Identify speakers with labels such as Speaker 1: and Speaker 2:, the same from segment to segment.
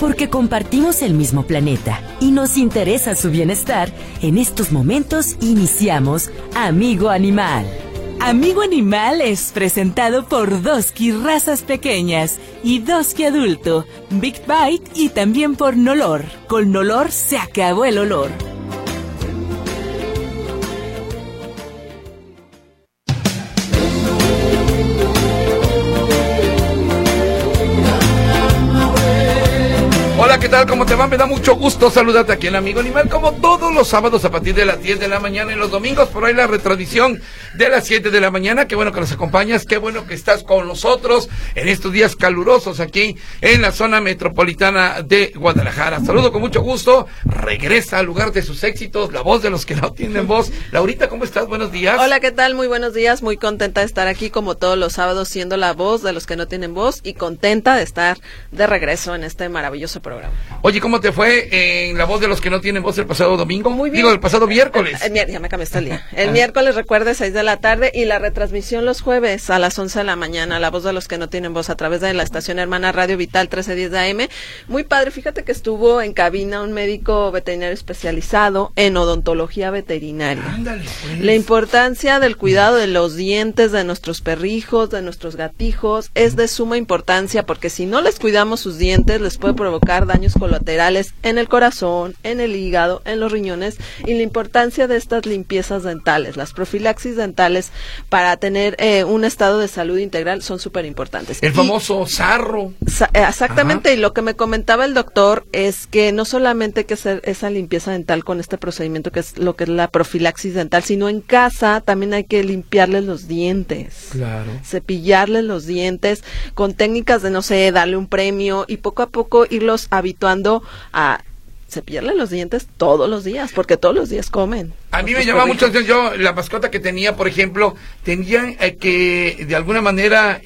Speaker 1: Porque compartimos el mismo planeta y nos interesa su bienestar, en estos momentos iniciamos Amigo Animal. Amigo Animal es presentado por Doski Razas Pequeñas y Doski Adulto, Big Bite y también por Nolor. Con Nolor se acabó el olor.
Speaker 2: Hola, ¿qué tal? ¿Cómo te va? Me da mucho gusto saludarte aquí en Amigo Animal, como todos los sábados a partir de las 10 de la mañana y los domingos, por ahí la retransmisión de las 7 de la mañana. Qué bueno que nos acompañas, qué bueno que estás con nosotros en estos días calurosos aquí en la zona metropolitana de Guadalajara. Saludo con mucho gusto, regresa al lugar de sus éxitos, la voz de los que no tienen voz. Laurita, ¿cómo estás? Buenos días.
Speaker 3: Hola, ¿qué tal? Muy buenos días, muy contenta de estar aquí como todos los sábados siendo la voz de los que no tienen voz y contenta de estar de regreso en este maravilloso programa.
Speaker 2: Oye, ¿cómo te fue en La Voz de los que no tienen voz el pasado domingo?
Speaker 3: Muy bien.
Speaker 2: Digo, el pasado miércoles.
Speaker 3: Ya me cambiaste el día. El miércoles, recuerde, 6 de la tarde y la retransmisión los jueves a las 11 de la mañana, La Voz de los que no tienen voz a través de la estación hermana Radio Vital 1310 de AM. Muy padre, fíjate que estuvo en cabina un médico veterinario especializado en odontología veterinaria.
Speaker 2: Ándale, pues.
Speaker 3: La importancia del cuidado de los dientes de nuestros perrijos, de nuestros gatijos, es de suma importancia porque si no les cuidamos sus dientes, les puede provocar daños colaterales en el corazón, en el hígado, en los riñones, y la importancia de estas limpiezas dentales, las profilaxis dentales para tener un estado de salud integral son súper importantes.
Speaker 2: El famoso sarro.
Speaker 3: Exactamente.
Speaker 2: Ajá.
Speaker 3: Y lo que me comentaba el doctor es que no solamente hay que hacer esa limpieza dental con este procedimiento que es lo que es la profilaxis dental, sino en casa también hay que limpiarles los dientes.
Speaker 2: Claro.
Speaker 3: Cepillarles los dientes con técnicas de, no sé, darle un premio y poco a poco irlos habituando a cepillarle los dientes todos los días, porque todos los días comen.
Speaker 2: A mí me llamaba mucho la atención, yo, la mascota que tenía, por ejemplo, tenía que, de alguna manera,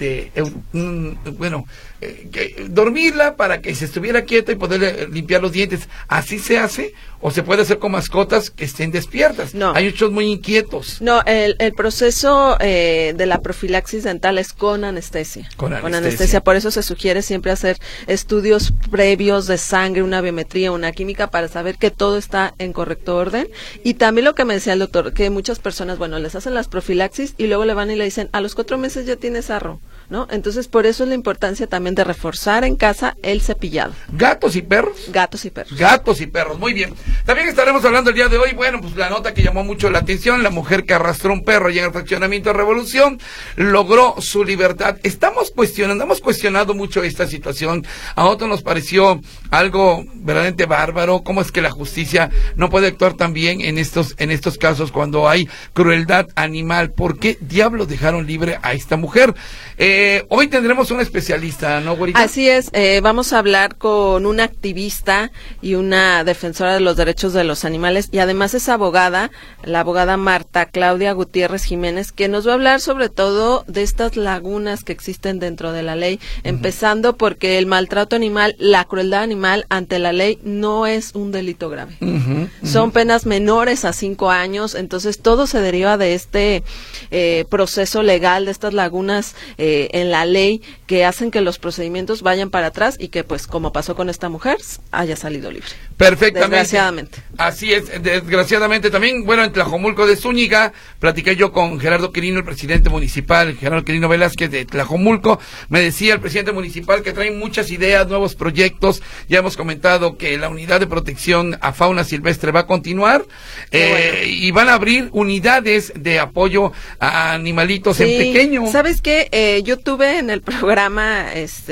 Speaker 2: dormirla para que se estuviera quieta y poder limpiar los dientes. ¿Así se hace? ¿O se puede hacer con mascotas que estén despiertas?
Speaker 3: No.
Speaker 2: Hay muchos muy inquietos.
Speaker 3: No, el proceso de la profilaxis dental es con anestesia.
Speaker 2: Con anestesia.
Speaker 3: Por eso se sugiere siempre hacer estudios previos de sangre, una biometría, una química, para saber que todo está en correcto orden. Y también lo que me decía el doctor, que muchas personas, les hacen las profilaxis y luego le van y le dicen, a los 4 meses ya tienes sarro, ¿no? Entonces, por eso es la importancia también de reforzar en casa el cepillado.
Speaker 2: ¿Gatos y perros?
Speaker 3: Gatos y perros.
Speaker 2: Gatos y perros, muy bien. También estaremos hablando el día de hoy, pues la nota que llamó mucho la atención, la mujer que arrastró un perro allá en el fraccionamiento de Revolución, logró su libertad. Hemos cuestionado mucho esta situación. A otros nos pareció algo verdaderamente bárbaro. ¿Cómo es que la justicia no puede actuar también en estos casos cuando hay crueldad animal? ¿Por qué diablos dejaron libre a esta mujer? Hoy tendremos una especialista, ¿no, güerita?
Speaker 3: Así es, vamos a hablar con una activista y una defensora de los derechos de los animales y además es abogada, la abogada Marta Claudia Gutiérrez Jiménez, que nos va a hablar sobre todo de estas lagunas que existen dentro de la ley, empezando porque el maltrato animal, la crueldad animal ante la ley no es un delito grave. Son penas menores a 5 años, entonces todo se deriva de este proceso legal, de estas lagunas en la ley que hacen que los procedimientos vayan para atrás y que, pues, como pasó con esta mujer, haya salido libre.
Speaker 2: Perfectamente.
Speaker 3: Desgraciadamente.
Speaker 2: Así es, desgraciadamente también. Bueno, en Tlajomulco de Zúñiga, platiqué yo con Gerardo Quirino, el presidente municipal, Gerardo Quirino Velázquez de Tlajomulco. Me decía el presidente municipal que traen muchas ideas, nuevos proyectos. Ya hemos comentado que la unidad de protección a fauna silvestre va a continuar y van a abrir unidades de apoyo a animalitos en pequeño.
Speaker 3: ¿Sabes qué? Yo tuve en el programa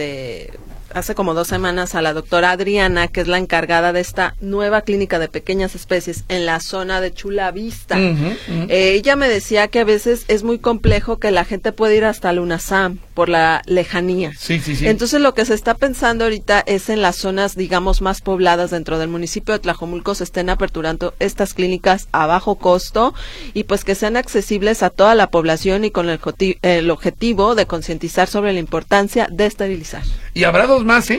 Speaker 3: hace como 2 semanas a la doctora Adriana, que es la encargada de esta nueva clínica de pequeñas especies en la zona de Chula Vista. Ella me decía que a veces es muy complejo que la gente pueda ir hasta Lunasam por la lejanía.
Speaker 2: Sí.
Speaker 3: Entonces lo que se está pensando ahorita es en las zonas, digamos, más pobladas dentro del municipio de Tlajomulco se estén aperturando estas clínicas a bajo costo y pues que sean accesibles a toda la población y con el objetivo de concientizar sobre la importancia de esterilizar.
Speaker 2: Y habrá 2 más,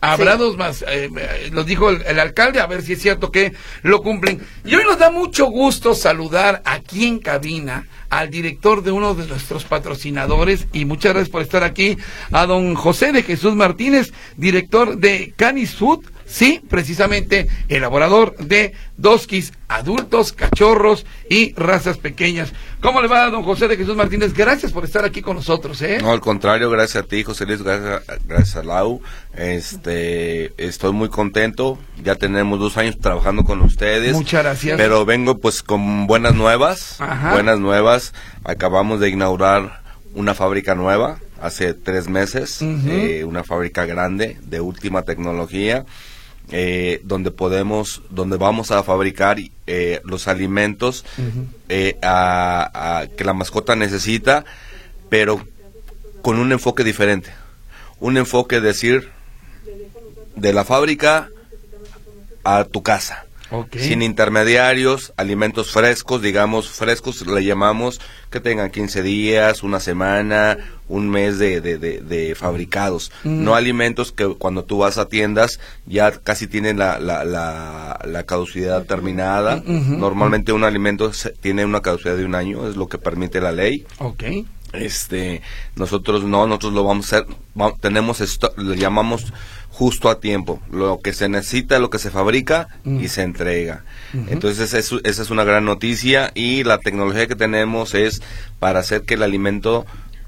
Speaker 2: Habrá
Speaker 3: Sí.
Speaker 2: 2 más, lo dijo el alcalde, a ver si es cierto que lo cumplen. Y hoy nos da mucho gusto saludar aquí en cabina al director de uno de nuestros patrocinadores, y muchas gracias por estar aquí, a don José de Jesús Martínez, director de Canis Food, sí, precisamente elaborador de Doskis, adultos, cachorros y razas pequeñas. ¿Cómo le va, don José de Jesús Martínez? Gracias por estar aquí con nosotros, ¿eh?
Speaker 4: No, al contrario, gracias a ti, José Luis, gracias a Lau. Estoy muy contento, ya tenemos 2 años trabajando con ustedes.
Speaker 2: Muchas gracias.
Speaker 4: Pero vengo pues con buenas nuevas.
Speaker 2: Ajá.
Speaker 4: Buenas nuevas. Acabamos de inaugurar una fábrica nueva hace 3 meses, una fábrica grande de última tecnología. Donde vamos a fabricar los alimentos que la mascota necesita, pero con un enfoque diferente, un enfoque de la fábrica a tu casa.
Speaker 2: Okay.
Speaker 4: Sin intermediarios, alimentos frescos, digamos, frescos le llamamos, que tengan 15 días, una semana, un mes de fabricados. No alimentos que cuando tú vas a tiendas ya casi tienen la caducidad terminada. Normalmente un alimento tiene una caducidad de 1 año, es lo que permite la ley.
Speaker 2: Okay.
Speaker 4: Nosotros lo vamos a hacer, tenemos esto, le llamamos justo a tiempo, lo que se necesita, lo que se fabrica y se entrega. Entonces esa es una gran noticia, y la tecnología que tenemos es para hacer que el alimento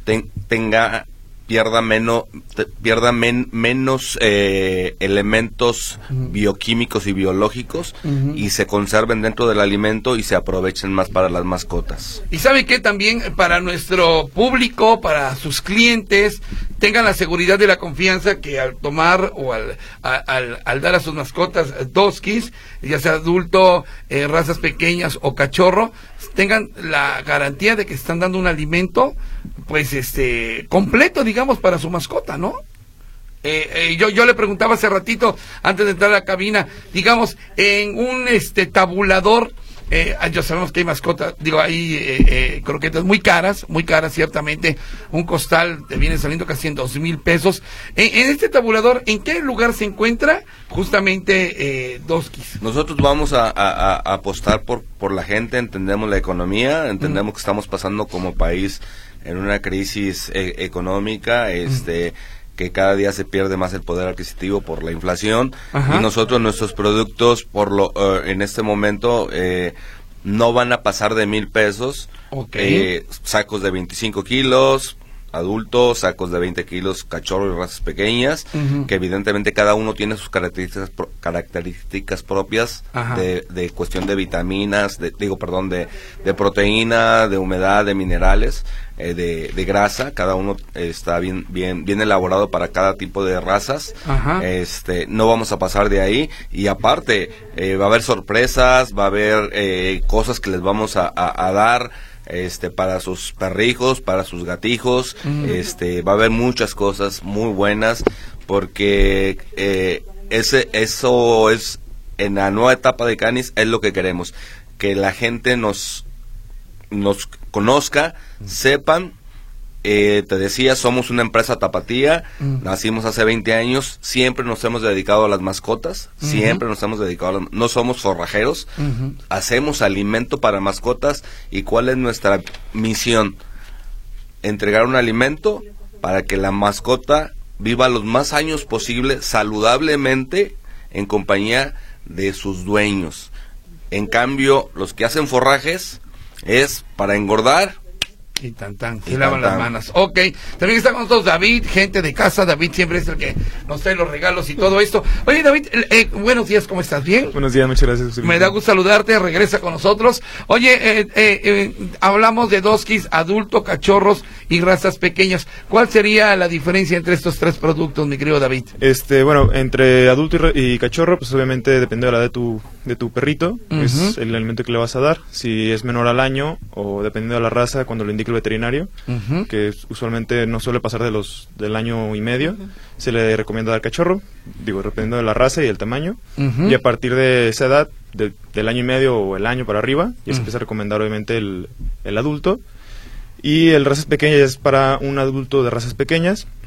Speaker 4: pierda menos elementos bioquímicos y biológicos, y se conserven dentro del alimento y se aprovechen más para las mascotas.
Speaker 2: Y sabe que también para nuestro público, para sus clientes, tengan la seguridad y la confianza que al tomar o al dar a sus mascotas Doskis, ya sea adulto, razas pequeñas o cachorro, tengan la garantía de que están dando un alimento pues completo, digamos, para su mascota, ¿no? Yo le preguntaba hace ratito, antes de entrar a la cabina, digamos, en un tabulador, ya sabemos que hay mascotas, hay croquetas muy caras, ciertamente. Un costal te viene saliendo casi en 2,000 pesos. En este tabulador, ¿en qué lugar se encuentra justamente Doskis?
Speaker 4: Nosotros vamos a apostar por la gente, entendemos la economía, entendemos que estamos pasando como país en una crisis económica, que cada día se pierde más el poder adquisitivo por la inflación. Ajá. Y nosotros, nuestros productos, en este momento, no van a pasar de 1,000 pesos.
Speaker 2: Okay.
Speaker 4: Sacos de 25 kilos, adultos, sacos de 20 kilos, cachorros y razas pequeñas, que evidentemente cada uno tiene sus características propias de cuestión de vitaminas, de proteína, de humedad, de minerales, de grasa. Cada uno está bien elaborado para cada tipo de razas. Ajá. No vamos a pasar de ahí, y aparte va a haber sorpresas, va a haber cosas que les vamos a dar para sus perrijos, para sus gatijos. Va a haber muchas cosas muy buenas, porque eso es, en la nueva etapa de Canis, es lo que queremos, que la gente nos conozca, sepan. Te decía, somos una empresa tapatía, nacimos hace 20 años, siempre nos hemos dedicado a las mascotas, no somos forrajeros, hacemos alimento para mascotas. ¿Y cuál es nuestra misión? Entregar un alimento para que la mascota viva los más años posible saludablemente en compañía de sus dueños. En cambio, los que hacen forrajes es para engordar.
Speaker 2: Y se lavan las manos. Ok, también está con nosotros David, gente de casa. David siempre es el que nos trae los regalos y todo esto. Oye, David, buenos días, ¿cómo estás? ¿Bien?
Speaker 5: Buenos días, muchas gracias.
Speaker 2: Me da gusto saludarte, regresa con nosotros. Oye, hablamos de Doskis, adulto, cachorros y razas pequeñas. ¿Cuál sería la diferencia entre estos 3 productos, mi querido David?
Speaker 5: Bueno, entre adulto y cachorro, pues obviamente depende de la edad de tu perrito, es el alimento que le vas a dar. Si es menor al año, o dependiendo de la raza, cuando lo indique el veterinario, que usualmente no suele pasar del año y medio, se le recomienda dar cachorro, dependiendo de la raza y el tamaño, y a partir de esa edad, del año y medio o el año para arriba, ya se empieza a recomendar obviamente el adulto. Y el razas pequeñas es para un adulto de razas pequeñas,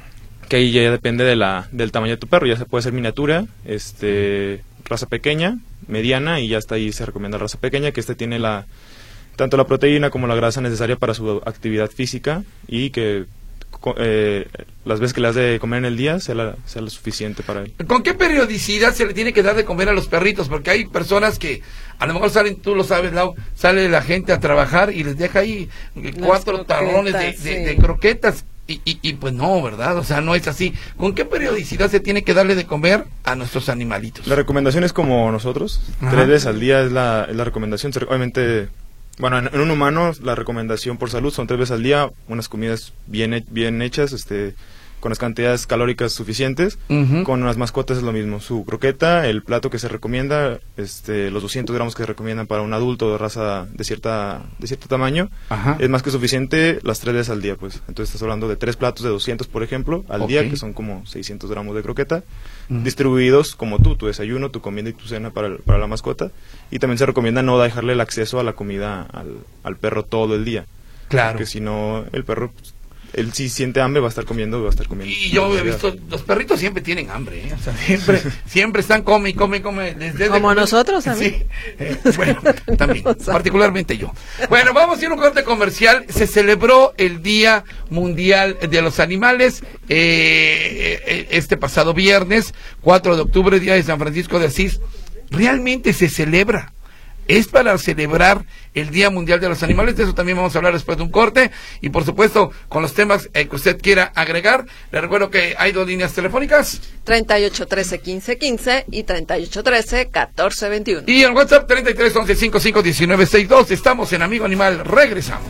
Speaker 5: que ahí ya depende del tamaño de tu perro, ya se puede ser miniatura, raza pequeña, mediana, y ya hasta ahí se recomienda raza pequeña, que tiene tanto la proteína como la grasa necesaria para su actividad física, y que las veces que le has de comer en el día sea lo suficiente para él.
Speaker 2: ¿Con qué periodicidad se le tiene que dar de comer a los perritos? Porque hay personas que a lo mejor salen, tú lo sabes, Lau, sale la gente a trabajar y les deja ahí 4 tarrones de croquetas. Y pues no, ¿verdad? O sea, no es así. ¿Con qué periodicidad se tiene que darle de comer a nuestros animalitos?
Speaker 5: La recomendación es como nosotros, 3 veces al día es la recomendación. Obviamente, bueno, en un humano la recomendación por salud son 3 veces al día, unas comidas bien hechas, con las cantidades calóricas suficientes. Con las mascotas es lo mismo, su croqueta, el plato que se recomienda, los 200 gramos que se recomiendan para un adulto de raza de cierto tamaño, es más que suficiente las 3 veces al día, pues. Entonces estás hablando de 3 platos de 200, por ejemplo, al día, que son como 600 gramos de croqueta, distribuidos como tu desayuno, tu comida y tu cena para la mascota. Y también se recomienda no dejarle el acceso a la comida al perro todo el día. Claro. Porque si no, el perro, él si siente hambre va a estar comiendo.
Speaker 2: Y yo he visto, los perritos siempre tienen hambre, ¿eh? O sea, siempre están come.
Speaker 3: Como nosotros también.
Speaker 2: Sí, bueno, también, particularmente yo. Bueno, vamos a ir a un corte comercial. Se celebró el Día Mundial de los Animales este pasado viernes, 4 de octubre, Día de San Francisco de Asís. Realmente se celebra. Es para celebrar el Día Mundial de los Animales. De eso también vamos a hablar después de un corte. Y por supuesto, con los temas que usted quiera agregar. Le recuerdo que hay 2 líneas telefónicas.
Speaker 3: 3813-1515 y 3813-1421.
Speaker 2: Y el WhatsApp 3311-551962. Estamos en Amigo Animal. Regresamos.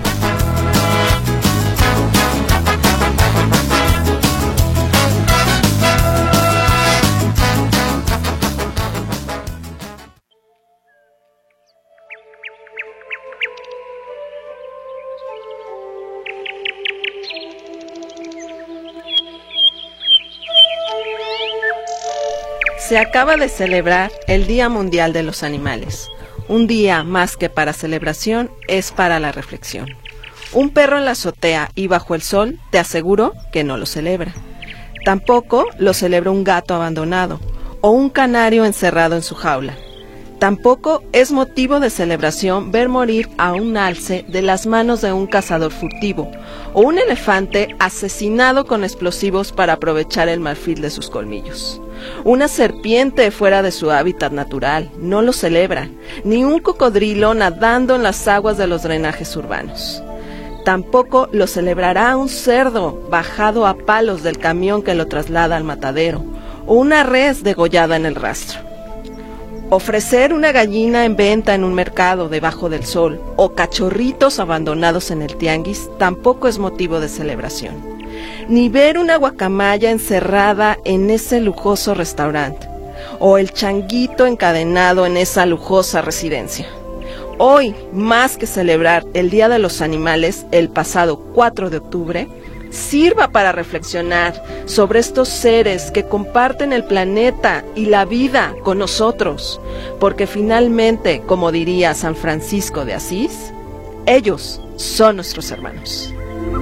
Speaker 3: Se acaba de celebrar el Día Mundial de los Animales. Un día más que para celebración, es para la reflexión. Un perro en la azotea y bajo el sol, te aseguro que no lo celebra. Tampoco lo celebra un gato abandonado o un canario encerrado en su jaula. Tampoco es motivo de celebración ver morir a un alce de las manos de un cazador furtivo o un elefante asesinado con explosivos para aprovechar el marfil de sus colmillos. Una serpiente fuera de su hábitat natural no lo celebra, ni un cocodrilo nadando en las aguas de los drenajes urbanos. Tampoco lo celebrará un cerdo bajado a palos del camión que lo traslada al matadero o una res degollada en el rastro. Ofrecer una gallina en venta en un mercado debajo del sol o cachorritos abandonados en el tianguis tampoco es motivo de celebración. Ni ver una guacamaya encerrada en ese lujoso restaurante o el changuito encadenado en esa lujosa residencia. Hoy, más que celebrar el Día de los Animales el pasado 4 de octubre, sirva para reflexionar sobre estos seres que comparten el planeta y la vida con nosotros, porque finalmente, como diría San Francisco de Asís, ellos son nuestros hermanos.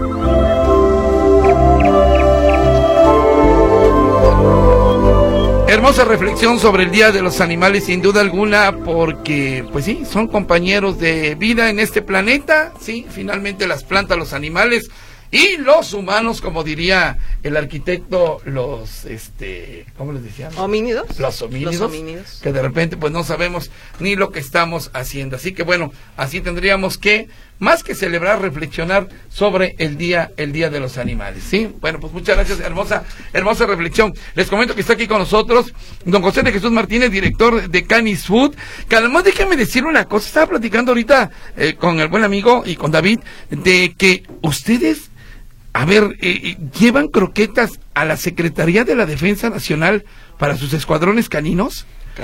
Speaker 2: Hermosa reflexión sobre el Día de los Animales, sin duda alguna, porque, pues sí, son compañeros de vida en este planeta, sí, finalmente las plantas, los animales y los humanos, como diría el arquitecto, los, ¿cómo les decían?
Speaker 3: ¿Homínidos?
Speaker 2: Los homínidos, que de repente, pues no sabemos ni lo que estamos haciendo. Así que bueno, así tendríamos que, más que celebrar, reflexionar sobre el día de los animales, ¿sí? Bueno, pues muchas gracias, hermosa reflexión. Les comento que está aquí con nosotros don José de Jesús Martínez, director de Canis Food, que además déjenme decir una cosa, estaba platicando ahorita con el buen amigo y con David, de que ustedes, llevan croquetas a la Secretaría de la Defensa Nacional para sus escuadrones caninos.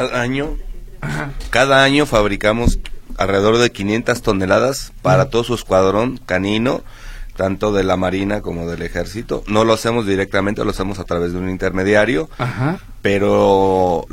Speaker 4: Cada año fabricamos alrededor de 500 toneladas para todo su escuadrón canino, tanto de la Marina como del Ejército. No lo hacemos directamente, lo hacemos a través de un intermediario, pero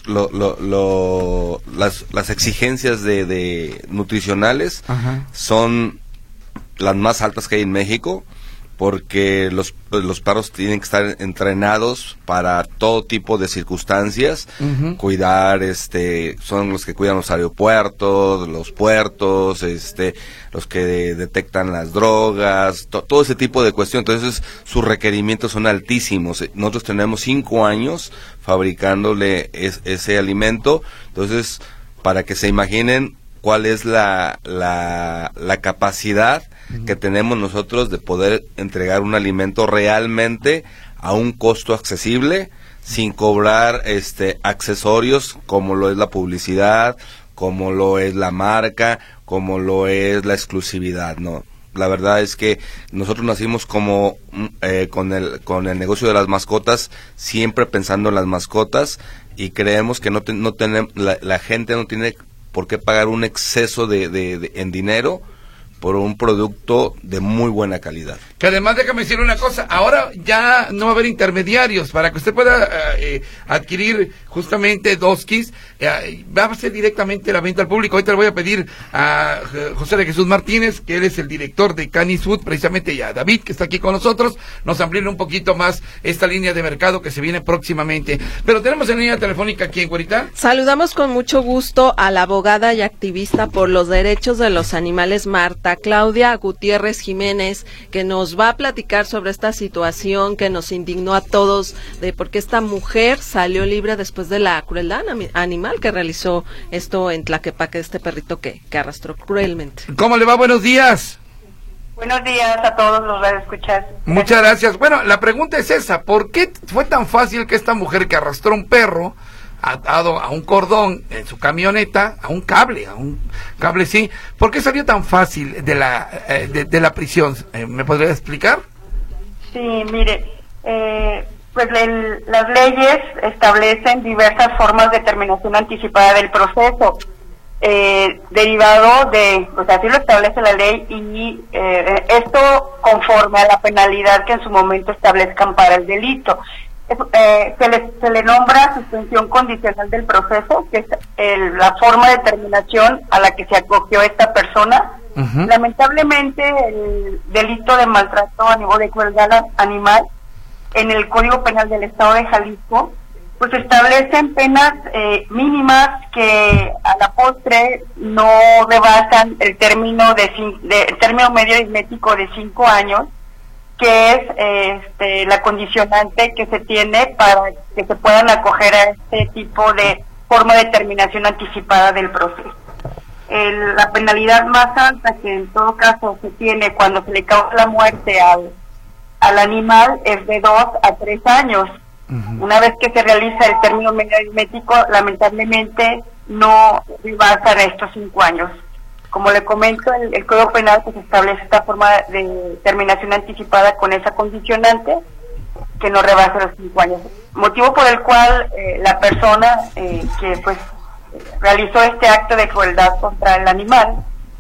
Speaker 4: las exigencias de nutricionales son las más altas que hay en México. porque los perros tienen que estar entrenados para todo tipo de circunstancias, cuidar, son los que cuidan los aeropuertos, los puertos, los que detectan las drogas, todo ese tipo de cuestiones. Entonces sus requerimientos son altísimos. Nosotros tenemos 5 años fabricándole ese alimento, entonces para que se imaginen cuál es la capacidad que tenemos nosotros de poder entregar un alimento realmente a un costo accesible, sin cobrar accesorios como lo es la publicidad, como lo es la marca, como lo es la exclusividad, ¿no? La verdad es que nosotros nacimos como con el negocio de las mascotas, siempre pensando en las mascotas, y creemos que no tenemos, la gente no tiene por qué pagar un exceso en dinero por un producto de muy buena calidad.
Speaker 2: Que además, déjame decir una cosa, ahora ya no va a haber intermediarios. Para que usted pueda adquirir justamente Doskis, va a ser directamente la venta al público. Ahorita le voy a pedir a José de Jesús Martínez, que él es el director de Canis Food, precisamente, y a David, que está aquí con nosotros, nos amplíen un poquito más esta línea de mercado que se viene próximamente. Pero tenemos en línea telefónica aquí en Güerita.
Speaker 3: Saludamos con mucho gusto a la abogada y activista por los derechos de los animales, Marta Claudia Gutiérrez Jiménez, que nos va a platicar sobre esta situación que nos indignó a todos, de por qué esta mujer salió libre después de la crueldad animal que realizó esto en Tlaquepaque, este perrito que arrastró cruelmente.
Speaker 2: ¿Cómo le va? Buenos días.
Speaker 6: Buenos días a todos los radioescuchas.
Speaker 2: Muchas gracias. Bueno, la pregunta es esa, ¿por qué fue tan fácil que esta mujer que arrastró un perro atado a un cordón en su camioneta, a un cable sí, ¿por qué salió tan fácil de la prisión? ¿Me podría explicar?
Speaker 6: Sí, mire, pues las leyes establecen diversas formas de terminación anticipada del proceso, derivado de, pues así lo establece la ley, y esto conforme a la penalidad que en su momento establezcan para el delito. Se le nombra suspensión condicional del proceso, que es la forma de terminación a la que se acogió esta persona. Lamentablemente, el delito de maltrato o de crueldad animal en el Código Penal del Estado de Jalisco, pues establecen penas mínimas que a la postre no rebasan el término término medio aritmético de 5 años, que es la condicionante que se tiene para que se puedan acoger a este tipo de forma de terminación anticipada del proceso. La penalidad más alta que en todo caso se tiene cuando se le causa la muerte al animal es de 2 a 3 años. Una vez que se realiza el término medio aritmético, lamentablemente no rebasan estos 5 años. Como le comento, el Código Penal pues establece esta forma de terminación anticipada con esa condicionante que no rebasa los 5 años. Motivo por el cual la persona que pues realizó este acto de crueldad contra el animal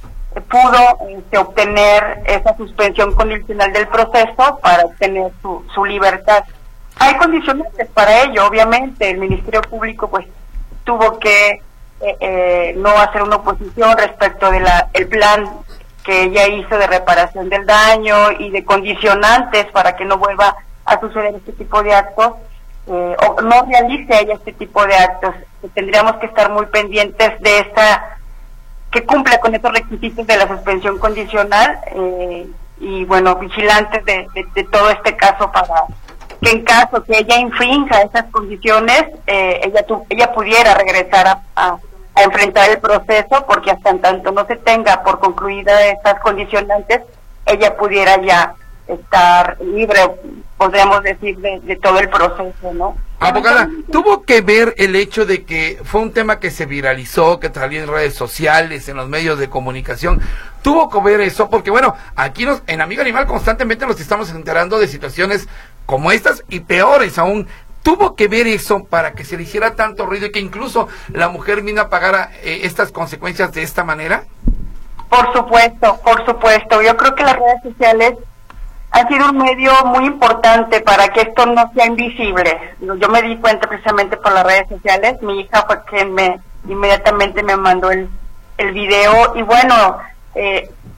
Speaker 6: pudo obtener esa suspensión condicional del proceso para obtener su libertad. Hay condicionantes para ello, obviamente. El Ministerio Público pues tuvo que no hacer una oposición respecto de el plan que ella hizo de reparación del daño y de condicionantes para que no vuelva a suceder este tipo de actos, o no realice ella este tipo de actos. Tendríamos que estar muy pendientes de que cumpla con estos requisitos de la suspensión condicional, y bueno, vigilantes de todo este caso, para que en caso que ella infrinja esas condiciones, ella pudiera regresar a enfrentar el proceso, porque hasta en tanto no se tenga por concluida estas condicionantes, ella pudiera ya estar libre, podríamos decir, de todo el proceso, ¿no?
Speaker 2: Abogada, ¿tuvo que ver el hecho de que fue un tema que se viralizó, que salió en redes sociales, en los medios de comunicación? ¿Tuvo que ver eso? Porque bueno, aquí en Amigo Animal constantemente nos estamos enterando de situaciones como estas y peores aún. ¿Tuvo que ver eso para que se le hiciera tanto ruido y que incluso la mujer misma pagara estas consecuencias de esta manera?
Speaker 6: Por supuesto. Yo creo que las redes sociales han sido un medio muy importante para que esto no sea invisible. Yo me di cuenta precisamente por las redes sociales. Mi hija fue quien inmediatamente me mandó el video, y bueno,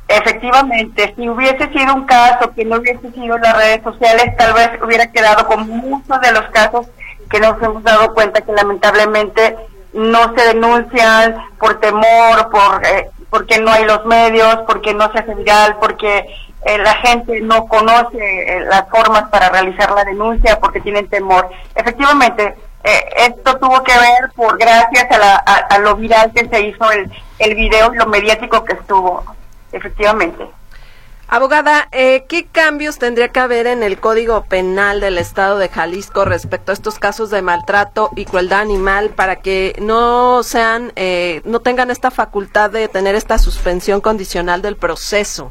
Speaker 6: Efectivamente, si hubiese sido un caso que no hubiese sido en las redes sociales, tal vez hubiera quedado con muchos de los casos que nos hemos dado cuenta que lamentablemente no se denuncian por temor, porque no hay los medios, porque no se hace viral, porque la gente no conoce las formas para realizar la denuncia, porque tienen temor. Efectivamente, esto tuvo que ver gracias a lo viral que se hizo el video y lo mediático que estuvo. Efectivamente.
Speaker 3: Abogada, ¿qué cambios tendría que haber en el Código Penal del Estado de Jalisco respecto a estos casos de maltrato y crueldad animal para que no tengan esta facultad de tener esta suspensión condicional del proceso?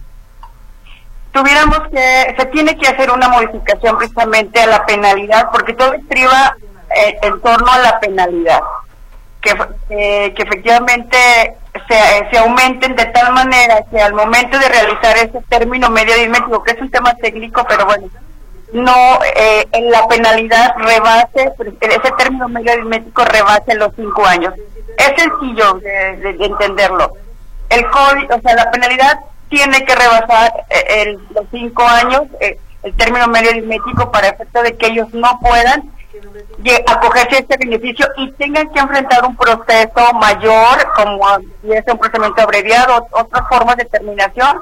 Speaker 6: Se tiene que hacer una modificación precisamente a la penalidad, porque todo estriba en torno a la penalidad, que efectivamente se aumenten de tal manera que al momento de realizar ese término medio aritmético, que es un tema técnico, pero bueno, no en la penalidad rebase, ese término medio aritmético rebase los 5 años. Es sencillo de entenderlo. El código, o sea, la penalidad tiene que rebasar los 5 años, el término medio aritmético, para efecto de que ellos no puedan acogerse a este beneficio y tengan que enfrentar un proceso mayor, como es un procedimiento abreviado, otras formas de terminación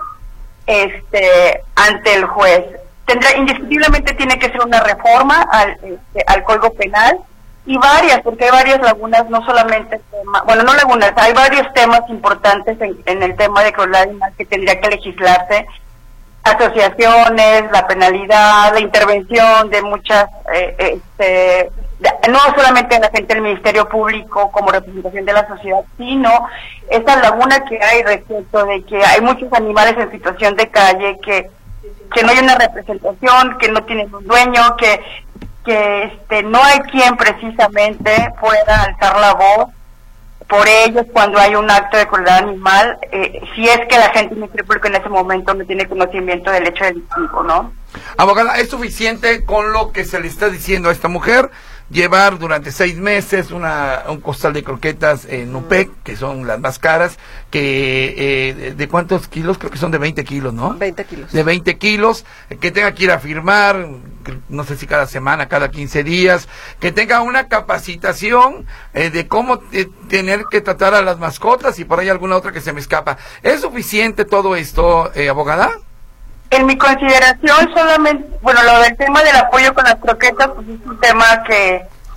Speaker 6: ante el juez. Indiscutiblemente tiene que ser una reforma al Código Penal, y varias, porque hay varias lagunas, no solamente no lagunas, hay varios temas importantes en el tema de crueldad animal que tendría que legislarse: asociaciones, la penalidad, la intervención de muchas, no solamente de la gente del Ministerio Público como representación de la sociedad, sino esa laguna que hay respecto de que hay muchos animales en situación de calle, que no hay una representación, que no tienen un dueño, que no hay quien precisamente pueda alzar la voz por ellos cuando hay un acto de crueldad animal, si es que la gente del Ministerio Público en ese momento no tiene conocimiento del hecho delictivo, ¿no?
Speaker 2: Abogada, ¿es suficiente con lo que se le está diciendo a esta mujer? Llevar durante 6 meses un costal de croquetas en Nupec, que son las más caras, que ¿de cuántos kilos? Creo que son de 20 kilos, ¿no?
Speaker 3: 20 kilos.
Speaker 2: De 20 kilos, que tenga que ir a firmar, no sé si cada semana, cada 15 días, que tenga una capacitación de cómo tener que tratar a las mascotas, y por ahí alguna otra que se me escapa. ¿Es suficiente todo esto, abogada?
Speaker 6: En mi consideración, solamente, lo del tema del apoyo con las croquetas, pues es un tema que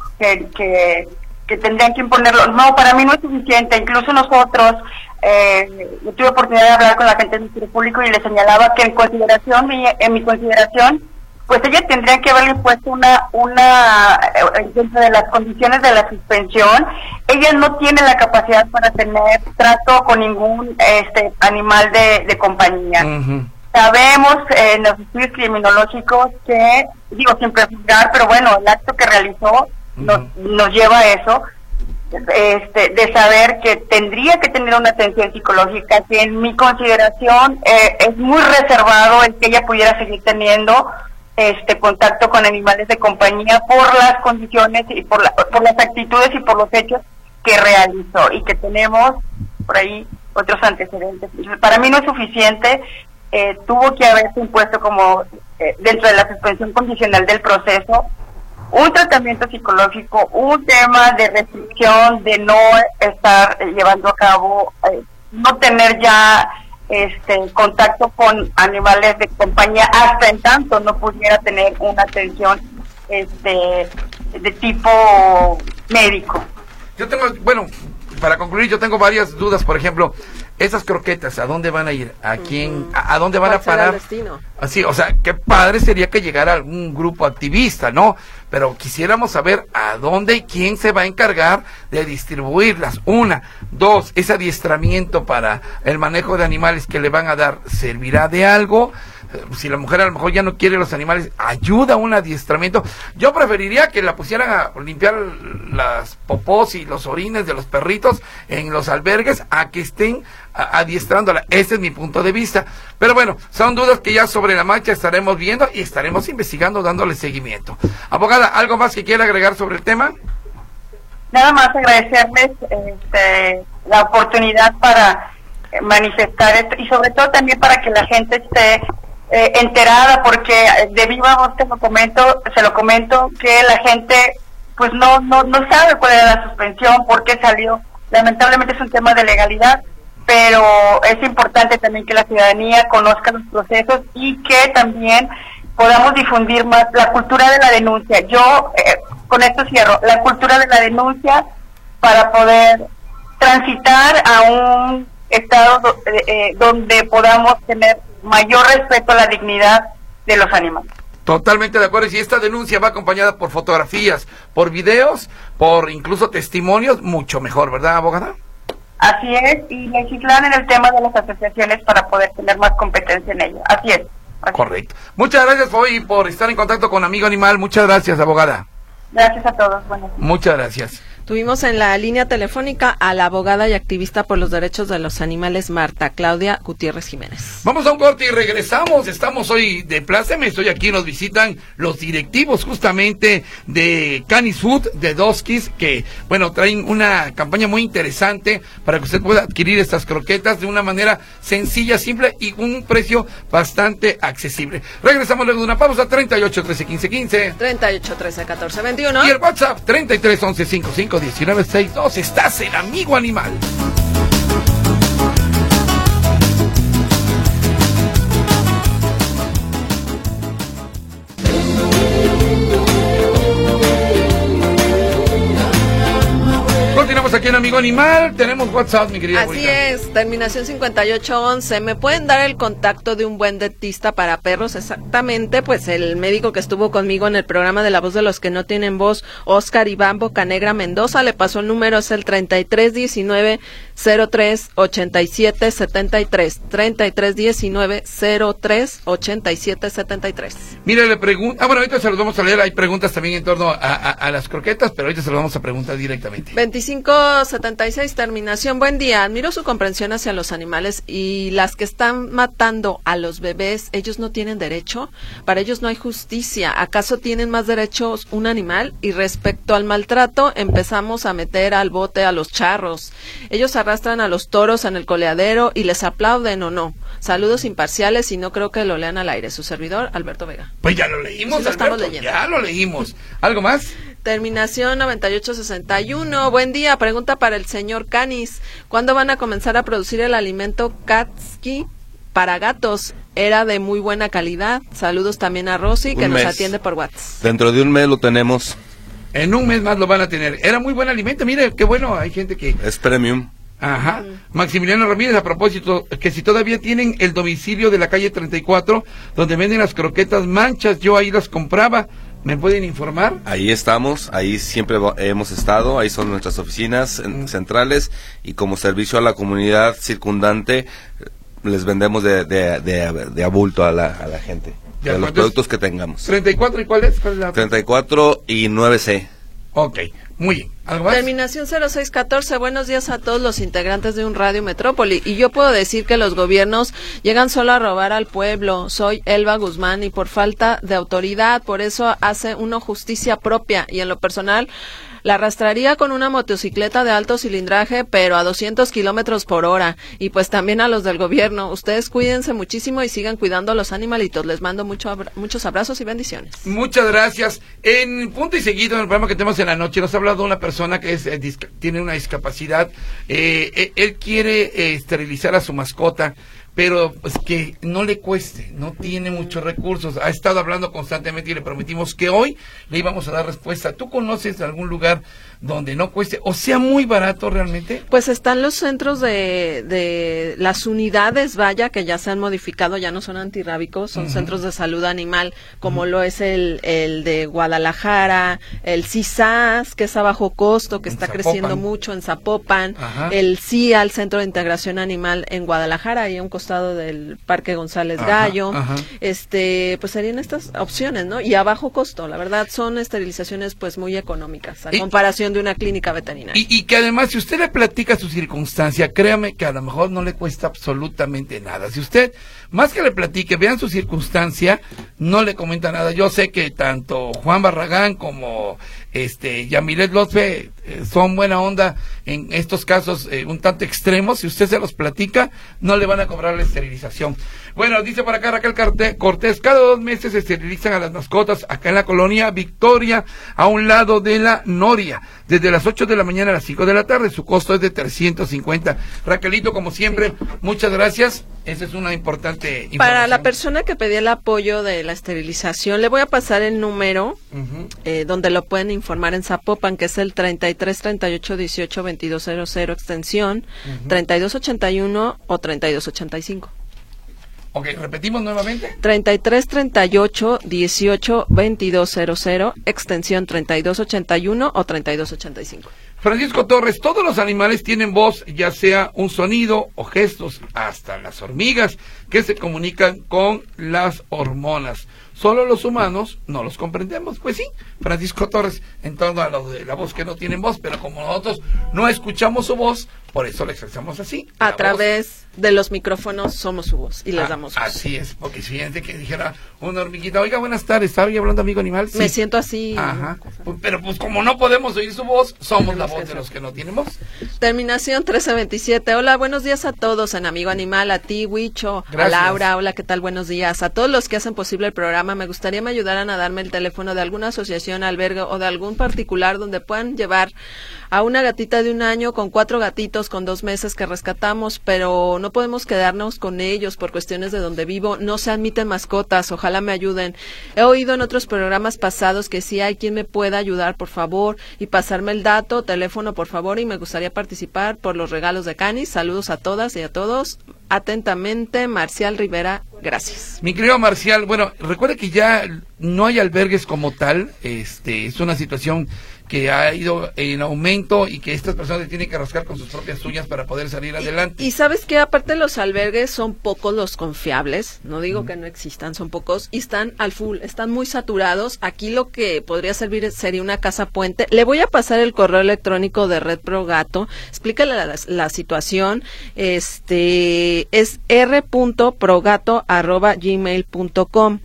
Speaker 6: tendrían que imponerlo. No, para mí no es suficiente. Incluso nosotros, yo tuve oportunidad de hablar con la gente del Ministerio Público y le señalaba que en mi consideración, pues ella tendría que haberle puesto dentro de las condiciones de la suspensión. Ella no tiene la capacidad para tener trato con ningún animal de compañía. Uh-huh. Sabemos en los estudios criminológicos que, sin prejuzgar, pero el acto que realizó nos lleva a eso, de saber que tendría que tener una atención psicológica, que en mi consideración es muy reservado el que ella pudiera seguir teniendo contacto con animales de compañía por las condiciones y por las actitudes y por los hechos que realizó, y que tenemos por ahí otros antecedentes. Para mí no es suficiente. Tuvo que haberse impuesto como dentro de la suspensión condicional del proceso un tratamiento psicológico, un tema de restricción, de no estar llevando a cabo, no tener ya contacto con animales de compañía hasta en tanto no pudiera tener una atención de tipo médico.
Speaker 2: Yo tengo, para concluir, yo tengo varias dudas. Por ejemplo, esas croquetas, ¿a dónde van a ir? ¿A quién? ¿A dónde van a parar? Así, o sea, qué padre sería que llegara algún grupo activista, ¿no? Pero quisiéramos saber a dónde y quién se va a encargar de distribuirlas. 1, 2, ese adiestramiento para el manejo de animales que le van a dar, ¿servirá de algo? Si la mujer a lo mejor ya no quiere los animales, ayuda a un adiestramiento. Yo preferiría que la pusieran a limpiar las popós y los orines de los perritos en los albergues a que estén adiestrándola. Ese es mi punto de vista. Pero son dudas que ya sobre la marcha estaremos viendo y estaremos investigando, dándole seguimiento. Abogada, ¿algo más que quiera agregar sobre el tema?
Speaker 6: Nada más agradecerles la oportunidad para manifestar esto, y sobre todo también para que la gente esté enterada, porque de viva voz se lo comento, que la gente pues no sabe cuál era la suspensión, por qué salió. Lamentablemente es un tema de legalidad, pero es importante también que la ciudadanía conozca los procesos y que también podamos difundir más la cultura de la denuncia. Yo con esto cierro, la cultura de la denuncia para poder transitar a un estado donde podamos tener mayor respeto a la dignidad de los animales.
Speaker 2: Totalmente de acuerdo, y si esta denuncia va acompañada por fotografías, por videos, por incluso testimonios, mucho mejor, ¿verdad, abogada?
Speaker 6: Así es, y legislar en el tema de las asociaciones para poder tener más competencia en ello. Así es.
Speaker 2: Correcto. Muchas gracias, Foy, por estar en contacto con Amigo Animal. Muchas gracias, abogada.
Speaker 6: Gracias a todos. Bueno.
Speaker 2: Muchas gracias.
Speaker 3: Tuvimos en la línea telefónica a la abogada y activista por los derechos de los animales, Marta Claudia Gutiérrez Jiménez.
Speaker 2: Vamos a un corte y regresamos. Estamos hoy de Pláceme, estoy aquí, nos visitan los directivos justamente de Canis Food, de Doskis, que, bueno, traen una campaña muy interesante para que usted pueda adquirir estas croquetas de una manera sencilla, simple y un precio bastante accesible. Regresamos luego de una pausa, 38 13 15 15.
Speaker 3: 38 13 14 21.
Speaker 2: Y el WhatsApp, 33 11 55 1962. Estás en Amigo Animal. Continuamos aquí en Amigo Animal. Tenemos WhatsApp, mi querida.
Speaker 3: Así es, terminación 5811. ¿Me pueden dar el contacto de un buen dentista para perros? Exactamente, pues el médico que estuvo conmigo en el programa de La Voz de los que no tienen voz, Oscar Iván Bocanegra Mendoza, le pasó el número, es el 3319 03 87 73. 3319 03 87 73.
Speaker 2: Mire, le pregunto. Bueno, ahorita se los vamos a leer. Hay preguntas también en torno a las croquetas, pero ahorita se los vamos a preguntar directamente.
Speaker 3: 2576, terminación. Buen día. Admiro su comprensión hacia los animales y las que están matando a los bebés, ¿ellos no tienen derecho? Para ellos no hay justicia. ¿Acaso tienen más derechos un animal? Y respecto al maltrato, empezamos a meter al bote a los charros. Ellos arrastran a los toros en el coleadero y les aplauden o no. Saludos imparciales y no creo que lo lean al aire. Su servidor, Alberto Vega.
Speaker 2: Pues ya lo leímos,
Speaker 3: sí, lo estamos
Speaker 2: Alberto,
Speaker 3: leyendo.
Speaker 2: ya lo leímos. ¿Algo más?
Speaker 3: Terminación 9861. Buen día. Pregunta para el señor Canis. ¿Cuándo van a comenzar a producir el alimento Katski para gatos? Era de muy buena calidad. Saludos también a Rosy, que nos atiende por WhatsApp.
Speaker 4: Dentro de un mes lo tenemos.
Speaker 2: En un mes más lo van a tener. Era muy buen alimento. Mire, qué bueno. Hay gente que...
Speaker 4: Es premium.
Speaker 2: Ajá. Maximiliano Ramírez, a propósito, que si todavía tienen el domicilio de la calle 34, donde venden las croquetas Manchas, yo ahí las compraba. ¿Me pueden informar?
Speaker 4: Ahí estamos, ahí siempre hemos estado, ahí son nuestras oficinas centrales y como servicio a la comunidad circundante les vendemos de abulto a la gente, de los productos que tengamos.
Speaker 2: 34 y ¿cuál es la?
Speaker 4: 34 y 9C.
Speaker 2: Ok, muy bien. ¿Algo más?
Speaker 3: Terminación 0614. Buenos días a todos los integrantes de un Radio Metrópoli. Y yo puedo decir que los gobiernos llegan solo a robar al pueblo. Soy Elba Guzmán y por falta de autoridad, por eso hace uno justicia propia. Y en lo personal, la arrastraría con una motocicleta de alto cilindraje, pero a 200 kilómetros por hora. Y pues también a los del gobierno. Ustedes cuídense muchísimo y sigan cuidando a los animalitos. Les mando muchos abrazos y bendiciones.
Speaker 2: Muchas gracias. En Punto y Seguido, en el programa que tenemos en la noche, nos ha hablado una persona que tiene una discapacidad. Él quiere esterilizar a su mascota, pero pues que no le cueste, no tiene muchos recursos. Ha estado hablando constantemente y le prometimos que hoy le íbamos a dar respuesta. ¿Tú conoces algún lugar donde no cueste o sea muy barato realmente?
Speaker 3: Pues están los centros de las unidades, vaya, que ya se han modificado, ya no son antirrábicos, son centros de salud animal, como lo es el de Guadalajara, el CISAS, que es a bajo costo, que está creciendo mucho en Zapopan, el CIA, el Centro de Integración Animal en Guadalajara, ahí a un costado del Parque González Gallo. Pues serían estas opciones, ¿no? Y a bajo costo, la verdad, son esterilizaciones pues muy económicas, a comparación de una clínica veterinaria.
Speaker 2: Y que además, si usted le platica su circunstancia, créame que a lo mejor no le cuesta absolutamente nada. Si usted, más que le platique, vean su circunstancia, no le comenta nada. Yo sé que tanto Juan Barragán como Yamilet Lotfe son buena onda en estos casos un tanto extremos. Si usted se los platica, no le van a cobrar la esterilización. Bueno, dice por acá Raquel Cortés, cada 2 meses se esterilizan a las mascotas acá en la colonia Victoria, a un lado de la Noria, desde las 8 de la mañana a las 5 de la tarde. Su costo es de 350. Raquelito, como siempre, muchas gracias. Esa es una importante información.
Speaker 3: Para la persona que pedía el apoyo de la esterilización, le voy a pasar el número donde lo pueden informar en Zapopan, que es el 33 38 18 22 00, extensión 3281 o 3285.
Speaker 2: Ok, repetimos nuevamente.
Speaker 3: 33 38 18 22 00, extensión 3281 o 3285.
Speaker 2: Francisco Torres, todos los animales tienen voz, ya sea un sonido o gestos, hasta las hormigas que se comunican con las hormonas. Solo los humanos no los comprendemos. Pues sí, Francisco Torres, en torno a lo de la voz, que no tienen voz, pero como nosotros no escuchamos su voz, por eso le expresamos así.
Speaker 3: A través de los micrófonos somos su voz y les damos voz.
Speaker 2: Así es, porque si gente que dijera una hormiguita, oiga, buenas tardes, ¿estaba yo hablando, amigo animal? Sí.
Speaker 3: Me siento así.
Speaker 2: Ajá, pero pues como no podemos oír su voz, somos la voz de los que no tienen voz.
Speaker 3: Terminación 1327. Hola, buenos días a todos en Amigo Animal, a ti, Huicho, a Laura, hola, ¿qué tal? Buenos días. A todos los que hacen posible el programa, me gustaría me ayudaran a darme el teléfono de alguna asociación, albergue o de algún particular donde puedan llevar a una gatita de 1 año con 4 gatitos con 2 meses que rescatamos, pero no podemos quedarnos con ellos por cuestiones de donde vivo, no se admiten mascotas, ojalá me ayuden. He oído en otros programas pasados que sí hay quien me pueda ayudar, por favor, y pasarme el dato, teléfono, por favor, y me gustaría participar por los regalos de Canis. Saludos a todas y a todos. Atentamente, Marcial Rivera, gracias.
Speaker 2: Mi querido Marcial, bueno, recuerde que ya no hay albergues como tal, es una situación que ha ido en aumento y que estas personas tienen que rascar con sus propias uñas para poder salir adelante.
Speaker 3: Y sabes que aparte los albergues son pocos los confiables, no digo que no existan, son pocos, y están al full, están muy saturados. Aquí lo que podría servir sería una casa puente. Le voy a pasar el correo electrónico de Red Pro Gato, explícale la situación, es r.progato@gmail.com,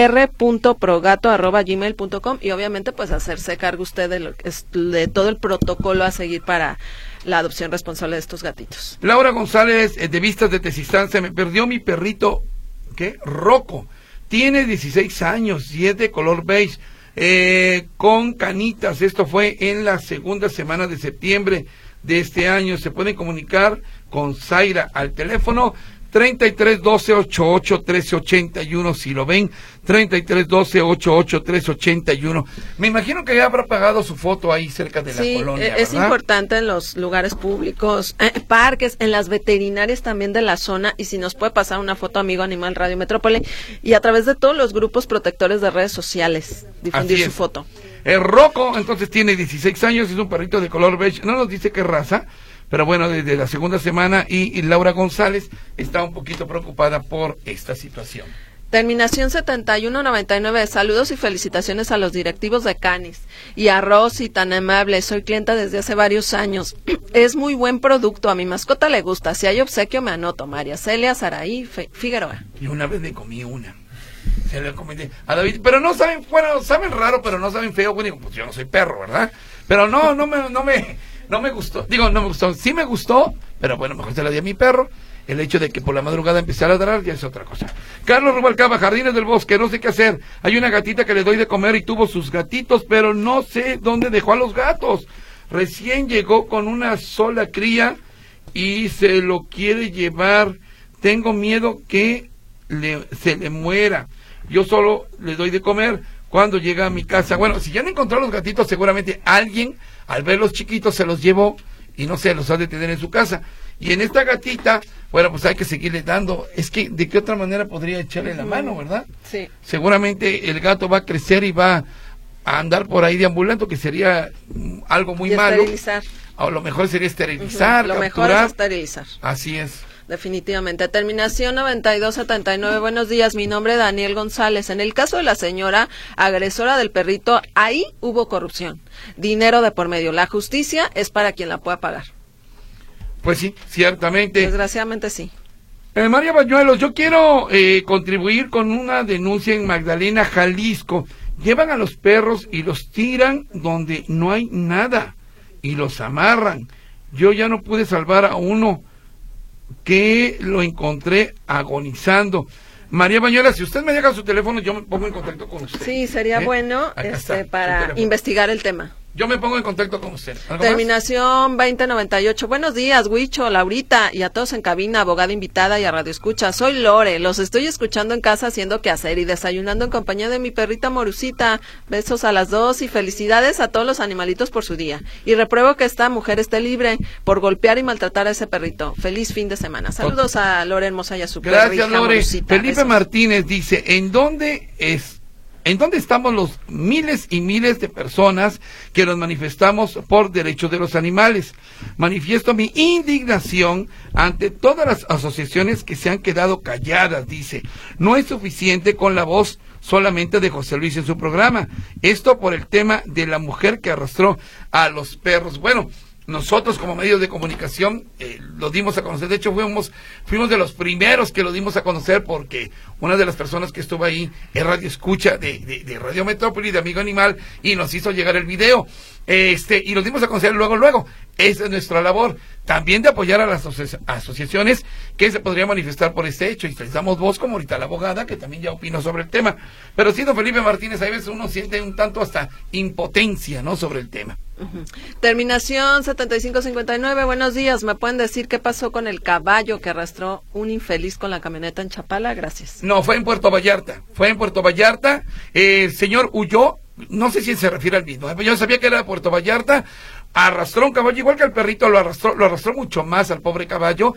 Speaker 3: r.progato@gmail.com, y obviamente pues hacerse cargo usted de todo el protocolo a seguir para la adopción responsable de estos gatitos.
Speaker 2: Laura González, de Vistas de Tezistán, se me perdió mi perrito, Rocco, tiene 16 años y es de color beige, con canitas. Esto fue en la segunda semana de septiembre de este año. Se pueden comunicar con Zaira al teléfono 33 12 88 13 81, si lo ven, 33 12 88 13 81. Me imagino que ya habrá pagado su foto ahí cerca de la colonia,
Speaker 3: es
Speaker 2: ¿verdad?
Speaker 3: importante en los lugares públicos, parques, en las veterinarias también de la zona, y si nos puede pasar una foto, Amigo Animal Radio Metrópoli, y a través de todos los grupos protectores de redes sociales, difundir su foto.
Speaker 2: El Rocco, entonces, tiene 16 años, es un perrito de color beige, no nos dice qué raza, pero bueno, desde la segunda semana, y Laura González está un poquito preocupada por esta situación.
Speaker 3: Terminación 7199, saludos y felicitaciones a los directivos de Canis y a Rosy, tan amable, soy clienta desde hace varios años. Es muy buen producto, a mi mascota le gusta, si hay obsequio me anoto. María Celia Saraí Figueroa.
Speaker 2: Y una vez le comí una. Se le comenté a David, pero no saben, bueno, saben raro, pero no saben feo. Bueno, pues yo no soy perro, ¿verdad? Pero no me gustó. Digo, no me gustó. Sí me gustó, pero bueno, mejor se la di a mi perro. El hecho de que por la madrugada empecé a ladrar ya es otra cosa. Carlos Rubalcaba, Jardines del Bosque, no sé qué hacer. Hay una gatita que le doy de comer y tuvo sus gatitos, pero no sé dónde dejó a los gatos. Recién llegó con una sola cría y se lo quiere llevar. Tengo miedo que se le muera. Yo solo le doy de comer cuando llega a mi casa. Bueno, si ya no encontró los gatitos, seguramente alguien, al ver los chiquitos, se los llevó y no sé, los ha de tener en su casa. Y en esta gatita, bueno, pues hay que seguirle dando. Es que, ¿de qué otra manera podría echarle la mano, verdad?
Speaker 3: Sí.
Speaker 2: Seguramente el gato va a crecer y va a andar por ahí deambulando, que sería algo muy malo.
Speaker 3: Esterilizar.
Speaker 2: O lo mejor sería esterilizar,
Speaker 3: Lo
Speaker 2: capturar.
Speaker 3: mejor es esterilizar.
Speaker 2: Así es.
Speaker 3: Definitivamente. Terminación 9279. Buenos días, mi nombre es Daniel González. En el caso de la señora agresora del perrito, ahí hubo corrupción. Dinero de por medio. La justicia es para quien la pueda pagar.
Speaker 2: Pues sí, ciertamente.
Speaker 3: Desgraciadamente sí.
Speaker 2: María Bañuelos, yo quiero contribuir con una denuncia en Magdalena, Jalisco. Llevan a los perros y los tiran donde no hay nada. y los amarran. Yo ya no pude salvar a uno que lo encontré agonizando. María Bañuelas, si usted me deja su teléfono, yo me pongo en contacto con usted.
Speaker 3: Sí, sería bueno para investigar el tema.
Speaker 2: Yo me pongo en contacto con usted.
Speaker 3: Terminación 2098. Buenos días, Huicho, Laurita y a todos en cabina, abogada invitada y a Radio Escucha. Soy Lore, los estoy escuchando en casa haciendo quehacer y desayunando en compañía de mi perrita Morucita. Besos a las dos y felicidades a todos los animalitos por su día. Y repruebo que esta mujer esté libre por golpear y maltratar a ese perrito. Feliz fin de semana. Saludos a Lore hermosa y a su perrita
Speaker 2: Gracias, Lore.
Speaker 3: Morucita.
Speaker 2: Felipe
Speaker 3: Besos.
Speaker 2: Martínez dice, ¿en dónde estamos los miles y miles de personas que nos manifestamos por derechos de los animales? Manifiesto mi indignación ante todas las asociaciones que se han quedado calladas, dice. No es suficiente con la voz solamente de José Luis en su programa. Esto por el tema de la mujer que arrastró a los perros. Bueno, nosotros como medios de comunicación lo dimos a conocer. De hecho, fuimos de los primeros que lo dimos a conocer, porque una de las personas que estuvo ahí es Radio Escucha de Radio Metrópoli, de Amigo Animal, y nos hizo llegar el video. Y lo dimos a conocer luego. Esa es nuestra labor, también de apoyar a las asociaciones que se podrían manifestar por este hecho, y les damos voz, como ahorita la abogada, que también ya opinó sobre el tema. Pero sí, don Felipe Martínez, a veces uno siente un tanto hasta impotencia, ¿no?, sobre el tema.
Speaker 3: Terminación 7559. Buenos días, ¿me pueden decir qué pasó con el caballo que arrastró un infeliz con la camioneta en Chapala? Gracias.
Speaker 2: No, fue en Puerto Vallarta. El señor huyó, no sé si se refiere al mismo, yo sabía que era de Puerto Vallarta. Arrastró un caballo, igual que el perrito, lo arrastró mucho más al pobre caballo.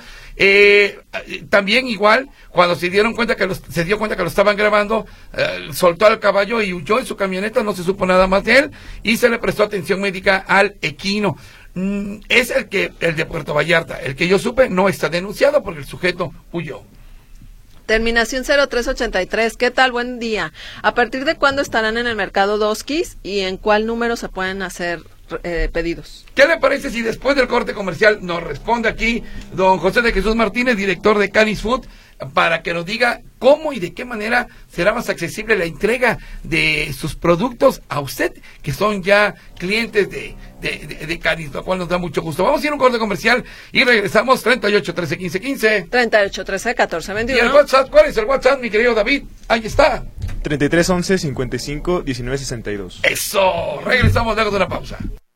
Speaker 2: También igual, cuando se dio cuenta que lo estaban grabando, soltó al caballo y huyó en su camioneta, no se supo nada más de él, y se le prestó atención médica al equino. Es el de Puerto Vallarta. El que yo supe no está denunciado porque el sujeto huyó.
Speaker 3: Terminación 0383. ¿Qué tal? Buen día. ¿A partir de cuándo estarán en el mercado Doskis y en cuál número se pueden hacer pedidos?
Speaker 2: ¿Qué le parece si después del corte comercial nos responde aquí don José de Jesús Martínez, director de Canis Food, para que nos diga cómo y de qué manera será más accesible la entrega de sus productos a usted, que son ya clientes de Canis, lo cual nos da mucho gusto? Vamos a ir a un corte comercial y regresamos. 38 13 15 15
Speaker 3: 38 13 14 21.
Speaker 2: ¿Y el WhatsApp? ¿Cuál es el WhatsApp, mi querido David? Ahí está.
Speaker 5: 33 11 55 19 62.
Speaker 2: Eso, regresamos luego de una pausa.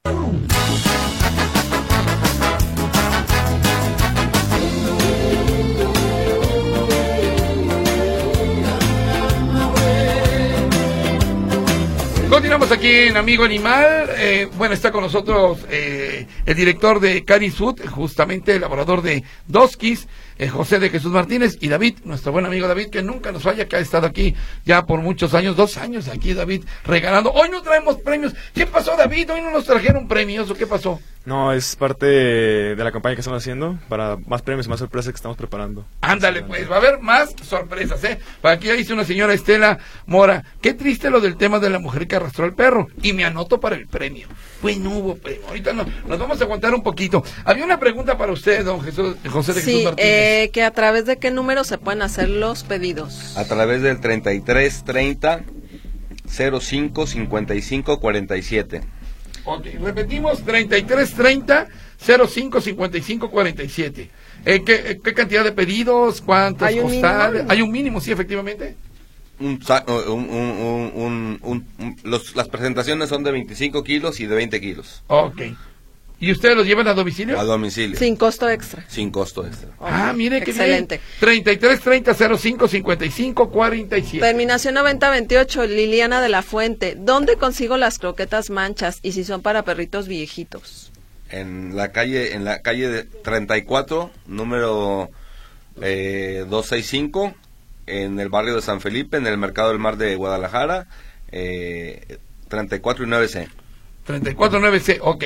Speaker 2: Continuamos aquí en Amigo Animal. Bueno, está con nosotros el director de Canis Food, justamente el elaborador de Doskis, José de Jesús Martínez, y David, nuestro buen amigo David, que nunca nos falla, que ha estado aquí ya por muchos años, 2 años aquí, David, regalando. Hoy no traemos premios. ¿Qué pasó, David? Hoy no nos trajeron premios, ¿o qué pasó?
Speaker 5: No, es parte de la campaña que estamos haciendo para más premios y más sorpresas que estamos preparando.
Speaker 2: Ándale, pues, va a haber más sorpresas, ¿eh? Aquí dice una señora Estela Mora, qué triste lo del tema de la mujer que arrastró al perro, y me anoto para el premio. Pues no hubo premio, ahorita no, nos vamos a aguantar un poquito. Había una pregunta para usted, don José de Jesús Martínez.
Speaker 3: Que a través de qué número se pueden hacer los pedidos.
Speaker 4: A través del 33 30 05 55 47.
Speaker 2: Ok, repetimos, 3330 05 55 47. ¿Qué cantidad de pedidos? ¿Cuántos costales? ¿Hay un mínimo, sí, efectivamente?
Speaker 4: Las presentaciones son de 25 kilos y de 20 kilos.
Speaker 2: Ok. ¿Y ustedes los llevan a domicilio?
Speaker 4: A domicilio.
Speaker 3: Sin costo extra.
Speaker 4: Sin costo extra.
Speaker 2: Mire qué
Speaker 3: excelente.
Speaker 2: Bien. 3330 05 55 47.
Speaker 3: Terminación 9028, Liliana de la Fuente. ¿Dónde consigo las croquetas manchas y si son para perritos viejitos?
Speaker 4: En la calle de 34, número 265, en el barrio de San Felipe, en el Mercado del Mar de Guadalajara, 34 y 9C.
Speaker 2: 34-9C, ok.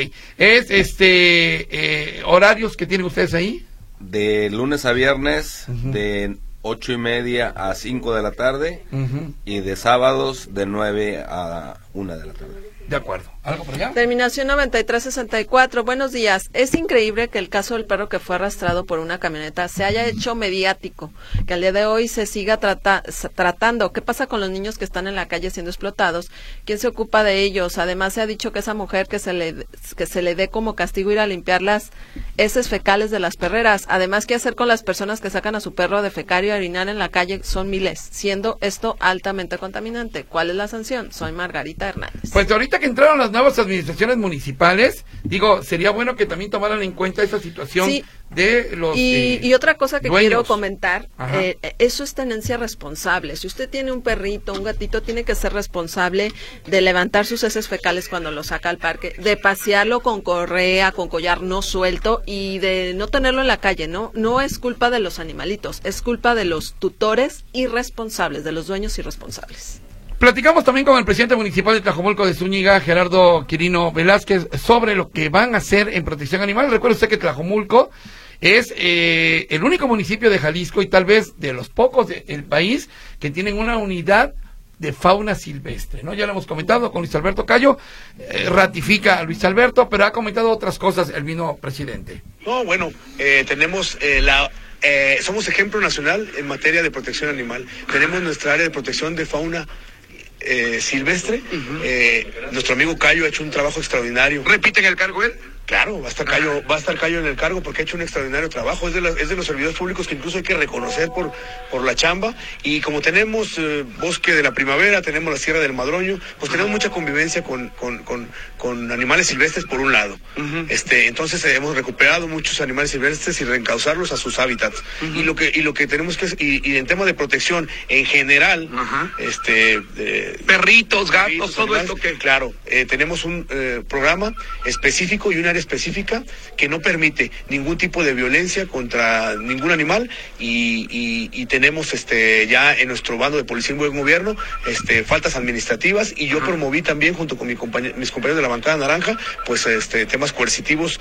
Speaker 2: ¿Es horarios que tienen ustedes ahí?
Speaker 4: De lunes a viernes, de 8:30 a 5 de la tarde, y de sábados de 9 a 1 de la tarde.
Speaker 2: De acuerdo. ¿Algo por allá?
Speaker 3: Terminación 9364. Buenos días. Es increíble que el caso del perro que fue arrastrado por una camioneta se haya hecho mediático, que al día de hoy se siga tratando. ¿Qué pasa con los niños que están en la calle siendo explotados? ¿Quién se ocupa de ellos? Además se ha dicho que esa mujer que se le dé como castigo ir a limpiar las heces fecales de las perreras. Además, ¿qué hacer con las personas que sacan a su perro a defecar y a orinar en la calle? Son miles, siendo esto altamente contaminante. ¿Cuál es la sanción? Soy Margarita Hernández.
Speaker 2: Pues ahorita que entraron las nuevas administraciones municipales, digo, sería bueno que también tomaran en cuenta esa situación
Speaker 3: Sí.
Speaker 2: de los
Speaker 3: y otra cosa que
Speaker 2: dueños.
Speaker 3: quiero comentar,
Speaker 2: Ajá.
Speaker 3: eso es tenencia responsable. Si usted tiene un perrito, un gatito, tiene que ser responsable de levantar sus heces fecales cuando lo saca al parque, de pasearlo con correa, con collar no suelto y de no tenerlo en la calle. No es culpa de los animalitos, es culpa de los tutores irresponsables, de los dueños irresponsables.
Speaker 2: Platicamos también con el presidente municipal de Tlajomulco de Zúñiga, Gerardo Quirino Velázquez, sobre lo que van a hacer en protección animal. Recuerde usted que Tlajomulco es el único municipio de Jalisco y tal vez de los pocos del país que tienen una unidad de fauna silvestre, ¿no? Ya lo hemos comentado con Luis Alberto Cayo, ratifica a Luis Alberto, pero ha comentado otras cosas el mismo presidente.
Speaker 7: No, bueno, tenemos somos ejemplo nacional en materia de protección animal. Tenemos nuestra área de protección de fauna silvestre. Nuestro amigo Cayo ha hecho un trabajo extraordinario.
Speaker 2: ¿Repiten el cargo él?
Speaker 7: Claro, va a estar Cayo en el cargo porque ha hecho un extraordinario trabajo. Es de los servidores públicos que incluso hay que reconocer por la chamba. Y como tenemos bosque de la primavera, tenemos la Sierra del Madroño, pues tenemos mucha convivencia con animales silvestres por un lado. Entonces hemos recuperado muchos animales silvestres y reencauzarlos a sus hábitats. Y lo que tenemos que y en tema de protección en general,
Speaker 2: perritos, gatos, todo
Speaker 7: animales,
Speaker 2: esto que...
Speaker 7: Claro, tenemos un programa específico y un área específica que no permite ningún tipo de violencia contra ningún animal y tenemos ya en nuestro bando de Policía y Buen Gobierno faltas administrativas y yo promoví también junto con mis compañeros de la bancada naranja pues temas coercitivos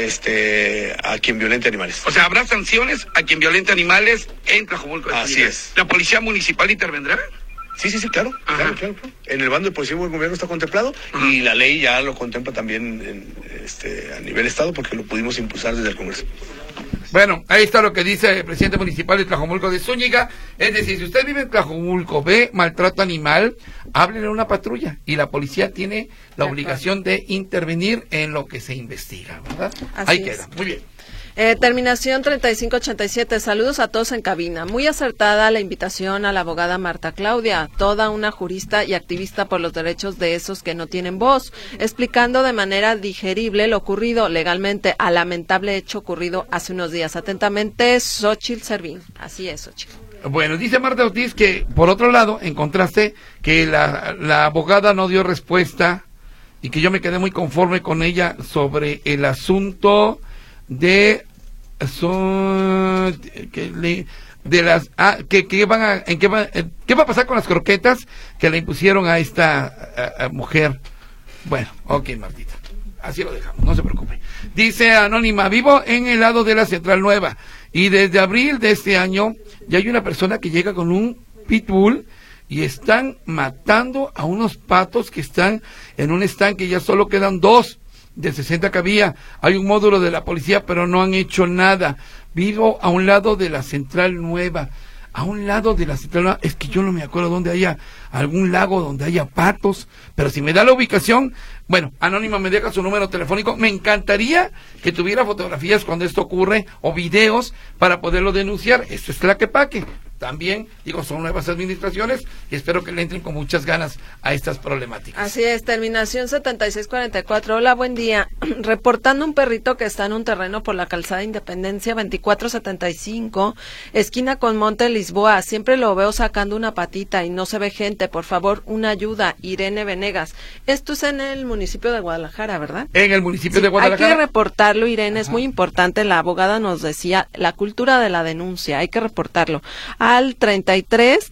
Speaker 7: a quien violente animales.
Speaker 2: O sea, ¿habrá sanciones a quien violente animales en Tlajomulco?
Speaker 7: Así es.
Speaker 2: ¿La Policía Municipal intervendrá?
Speaker 7: Sí, claro. En el bando de Policía y Buen Gobierno está contemplado y la ley ya lo contempla también a nivel estado porque lo pudimos impulsar desde el Congreso.
Speaker 2: Bueno, ahí está lo que dice el presidente municipal de Tlajomulco de Zúñiga. Es decir, si usted vive en Tlajomulco, ve maltrato animal, háblele a una patrulla y la policía tiene la obligación de intervenir en lo que se investiga, ¿verdad?
Speaker 3: Así
Speaker 2: Ahí
Speaker 3: es.
Speaker 2: queda, muy bien.
Speaker 3: Terminación 3587. Saludos a todos en cabina. Muy acertada la invitación a la abogada Marta Claudia, toda una jurista y activista por los derechos de esos que no tienen voz, explicando de manera digerible lo ocurrido legalmente al lamentable hecho ocurrido hace unos días. Atentamente, Xochitl Servín. Así es, Xochitl.
Speaker 2: Bueno, dice Marta Ortiz que, por otro lado, encontraste que la abogada no dio respuesta y que yo me quedé muy conforme con ella sobre el asunto de qué va a pasar con las croquetas que le impusieron a esta mujer. Bueno, ok, Martita, así lo dejamos, no se preocupe. Dice Anónima, vivo en el lado de la Central Nueva y desde abril de este año ya hay una persona que llega con un pitbull y están matando a unos patos que están en un estanque, ya solo quedan 2 de 60 que había. Hay un módulo de la policía, pero no han hecho nada. Vivo a un lado de la Central Nueva. A un lado de la Central Nueva, es que yo no me acuerdo dónde haya algún lago donde haya patos, pero si me da la ubicación, bueno, Anónima me deja su número telefónico. Me encantaría que tuviera fotografías cuando esto ocurre o videos para poderlo denunciar. Esto es Tlaquepaque. También, digo, son nuevas administraciones y espero que le entren con muchas ganas a estas problemáticas.
Speaker 3: Así es, terminación 7644. Hola, buen día. Reportando un perrito que está en un terreno por la calzada Independencia 2475, esquina con Monte Lisboa. Siempre lo veo sacando una patita y no se ve gente. Por favor, una ayuda. Irene Venegas. Esto es en el municipio de Guadalajara, ¿verdad?
Speaker 2: En el municipio
Speaker 3: Sí,
Speaker 2: de Guadalajara.
Speaker 3: hay que reportarlo, Irene.
Speaker 2: Ajá.
Speaker 3: Es muy importante. La abogada nos decía, la cultura de la denuncia. Hay que reportarlo al 33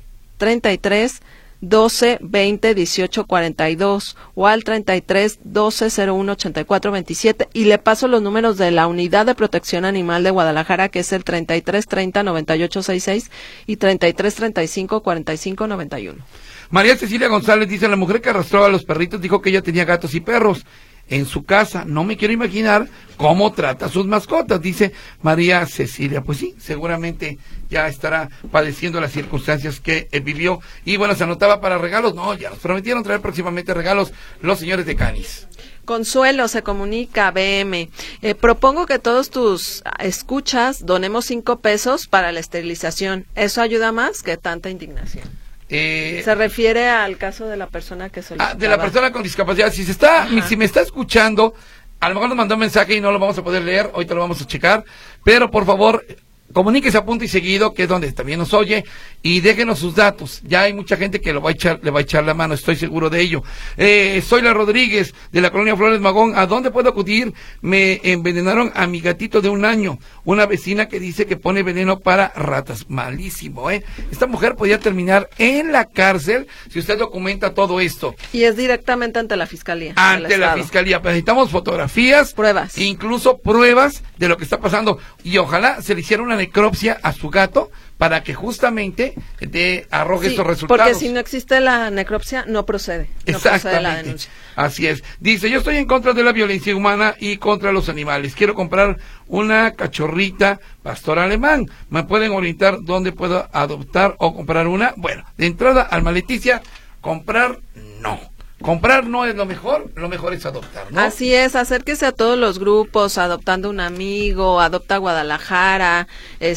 Speaker 3: 12 20 18 42 o al 33 12 01 84 27 y le paso los números de la Unidad de Protección Animal de Guadalajara, que es el 33 30 98 66 y 33 35 45 91.
Speaker 2: María Cecilia González dice, la mujer que arrastró a los perritos dijo que ella tenía gatos y perros en su casa. No me quiero imaginar cómo trata a sus mascotas, dice María Cecilia. Pues sí, seguramente ya estará padeciendo las circunstancias que vivió. Y bueno, se anotaba para regalos. No, ya nos prometieron traer próximamente regalos los señores de Canis.
Speaker 3: Consuelo se comunica, BM. Propongo que todos tus escuchas donemos 5 pesos para la esterilización. Eso ayuda más que tanta indignación. Se refiere al caso de la persona que solicitaba.
Speaker 2: De la persona con discapacidad. Si me está escuchando, a lo mejor nos mandó un mensaje y no lo vamos a poder leer, ahorita lo vamos a checar, pero por favor, comuníquese a punto y seguido, que es donde también nos oye, y déjenos sus datos. Ya hay mucha gente que le va a echar la mano, estoy seguro de ello. Soy la Rodríguez, de la colonia Flores Magón. ¿A dónde puedo acudir? Me envenenaron a mi gatito de 1 año. Una vecina que dice que pone veneno para ratas. Malísimo, Esta mujer podría terminar en la cárcel si usted documenta todo esto.
Speaker 3: Y es directamente ante la fiscalía.
Speaker 2: Ante la fiscalía. Necesitamos fotografías.
Speaker 3: Pruebas.
Speaker 2: Incluso pruebas de lo que está pasando. Y ojalá se le hiciera una necropsia a su gato para que justamente arroje estos resultados.
Speaker 3: Porque si no existe la necropsia, no procede. No procede la denuncia.
Speaker 2: Así es. Dice, yo estoy en contra de la violencia humana y contra los animales. Quiero comprar una cachorrita pastor alemán. ¿Me pueden orientar dónde puedo adoptar o comprar una? Bueno, de entrada, Alma Leticia, comprar no. Comprar no es lo mejor es adoptar, ¿no?
Speaker 3: Así es, acérquese a todos los grupos, Adoptando un Amigo, Adopta Guadalajara,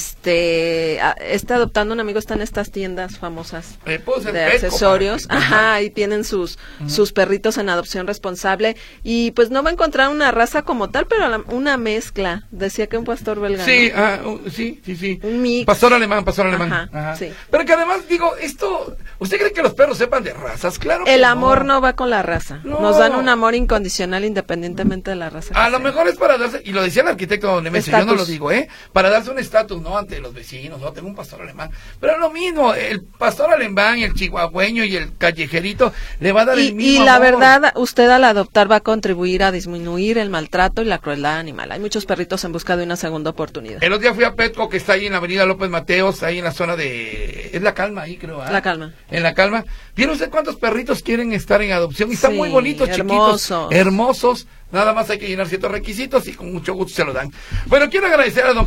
Speaker 3: Adoptando un Amigo está en estas tiendas famosas de accesorios, y tienen sus perritos en adopción responsable, y pues no va a encontrar una raza como tal, pero una mezcla, decía que un pastor belga.
Speaker 2: Sí,
Speaker 3: ¿no?
Speaker 2: sí.
Speaker 3: Un mix.
Speaker 2: Pastor alemán. Ajá.
Speaker 3: Sí.
Speaker 2: Pero que además, digo, ¿usted cree que los perros sepan de razas? Claro que
Speaker 3: el amor no va con la raza.
Speaker 2: No.
Speaker 3: Nos dan un amor incondicional independientemente de la raza.
Speaker 2: A lo mejor es para darse, y lo decía el arquitecto Don Nemesio, yo no lo digo, para darse un estatus, ¿no? Ante los vecinos, ¿no? Tengo un pastor alemán. Pero lo mismo, el pastor alemán, el chihuahueño y el callejerito le va a dar el mismo
Speaker 3: Y la
Speaker 2: amor.
Speaker 3: verdad, usted al adoptar va a contribuir a disminuir el maltrato y la crueldad animal. Hay muchos perritos en busca de una segunda oportunidad.
Speaker 2: El otro día fui a Petco, que está ahí en la avenida López Mateos, ahí en la zona de... Es La Calma, ahí creo,
Speaker 3: La Calma.
Speaker 2: En La Calma. ¿Vieron usted cuántos perritos quieren estar en adopción? Y están muy bonitos, chiquitos, hermosos. Nada más hay que llenar ciertos requisitos y con mucho gusto se lo dan. Bueno, quiero agradecer a don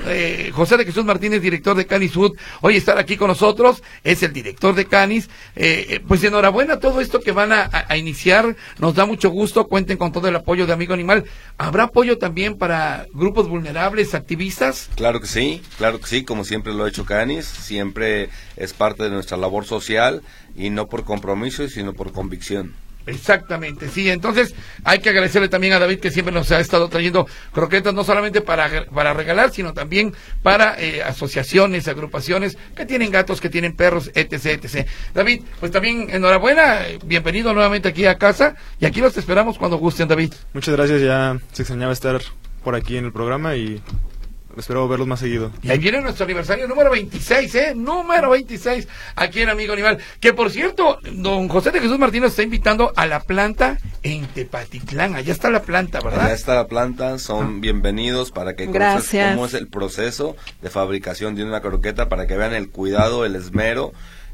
Speaker 2: José de Jesús Martínez, director de Canis Food, hoy estar aquí con nosotros. Es el director de Canis. Pues enhorabuena todo esto que van a iniciar. Nos da mucho gusto. Cuenten con todo el apoyo de Amigo Animal. ¿Habrá apoyo también para grupos vulnerables, activistas?
Speaker 4: Claro que sí. Como siempre lo ha hecho Canis. Siempre es parte de nuestra labor social y no por compromiso, sino por convicción.
Speaker 2: Exactamente, sí. Entonces hay que agradecerle también a David, que siempre nos ha estado trayendo croquetas, no solamente para regalar, sino también para asociaciones, agrupaciones que tienen gatos, que tienen perros, etc. David, pues también enhorabuena, bienvenido nuevamente aquí a casa, y aquí los esperamos cuando gusten, David.
Speaker 5: Muchas gracias, ya se extrañaba estar por aquí en el programa y espero verlos más seguido.
Speaker 2: Y ahí viene nuestro aniversario número 26, número 26, aquí en Amigo Animal. Que por cierto, don José de Jesús Martínez está invitando a la planta en Tepatitlán. Allá está la planta, ¿verdad?
Speaker 4: Allá está la planta, son bienvenidos para que conozcan cómo es el proceso de fabricación de una croqueta, para que vean el cuidado, el esmero,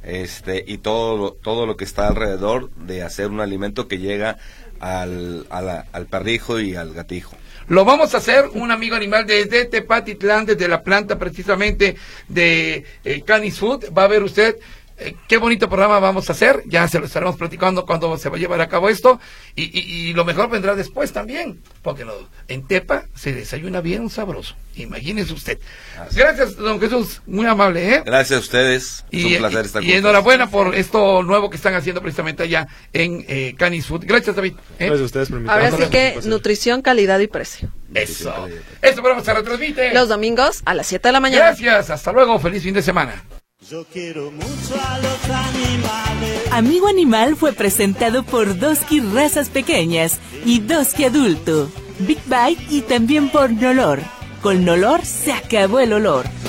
Speaker 4: y todo lo que está alrededor de hacer un alimento que llega al perrijo y al gatijo.
Speaker 2: Lo vamos a hacer, un Amigo Animal desde Tepatitlán, desde la planta precisamente de Canis Food. Va a ver usted qué bonito programa vamos a hacer. Ya se lo estaremos platicando cuando se va a llevar a cabo esto. Y lo mejor vendrá después también, porque en Tepa se desayuna bien sabroso. Imagínese usted. Gracias, don Jesús, muy amable,
Speaker 4: Gracias a ustedes, es un placer estar con ustedes.
Speaker 2: Y enhorabuena por esto nuevo que están haciendo precisamente allá en Canis Food. Gracias, David.
Speaker 5: Gracias a ustedes por invitarme.
Speaker 3: Ahora sí que nutrición, calidad y precio.
Speaker 2: Eso. Este programa se retransmite
Speaker 3: los domingos a las 7 de la mañana.
Speaker 2: Gracias, hasta luego, feliz fin de semana.
Speaker 8: Yo quiero mucho a los animales.
Speaker 1: Amigo Animal fue presentado por Doski Razas Pequeñas y Doski Adulto, Big Bite y también por Nolor. Con Nolor se acabó el olor.